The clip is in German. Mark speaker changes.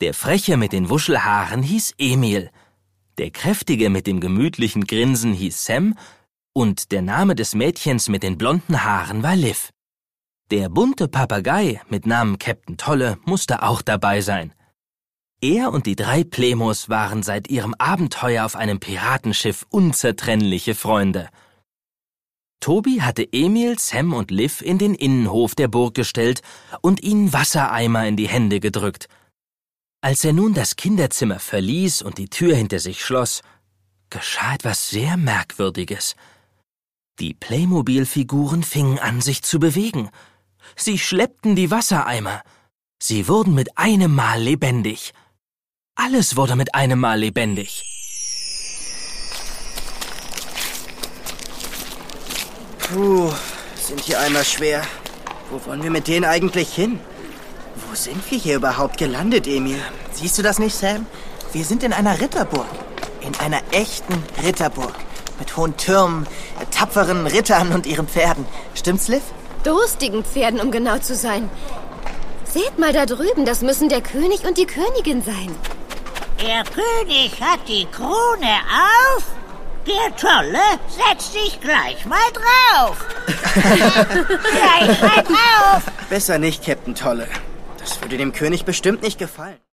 Speaker 1: Der Freche mit den Wuschelhaaren hieß Emil, der Kräftige mit dem gemütlichen Grinsen hieß Sam und der Name des Mädchens mit den blonden Haaren war Liv. Der bunte Papagei mit Namen Käpt'n Tolle musste auch dabei sein. Er und die 3 Plemos waren seit ihrem Abenteuer auf einem Piratenschiff unzertrennliche Freunde. Tobi hatte Emil, Sam und Liv in den Innenhof der Burg gestellt und ihnen Wassereimer in die Hände gedrückt. Als er nun das Kinderzimmer verließ und die Tür hinter sich schloss, geschah etwas sehr Merkwürdiges. Die Playmobil-Figuren fingen an, sich zu bewegen. Sie schleppten die Wassereimer. Sie wurden mit einem Mal lebendig. Alles wurde mit einem Mal lebendig.
Speaker 2: Puh, sind die Eimer schwer. Wo wollen wir mit denen eigentlich hin? Wo sind wir hier überhaupt gelandet, Emil?
Speaker 3: Siehst du das nicht, Sam? Wir sind in einer Ritterburg. In einer echten Ritterburg. Mit hohen Türmen, tapferen Rittern und ihren Pferden. Stimmt's, Liv?
Speaker 4: Durstigen Pferden, um genau zu sein. Seht mal da drüben, das müssen der König und die Königin sein.
Speaker 5: Der König hat die Krone auf. Der Tolle setzt dich gleich mal drauf. Gleich mal drauf.
Speaker 2: Besser nicht, Käpt'n Tolle. Das würde dem König bestimmt nicht gefallen.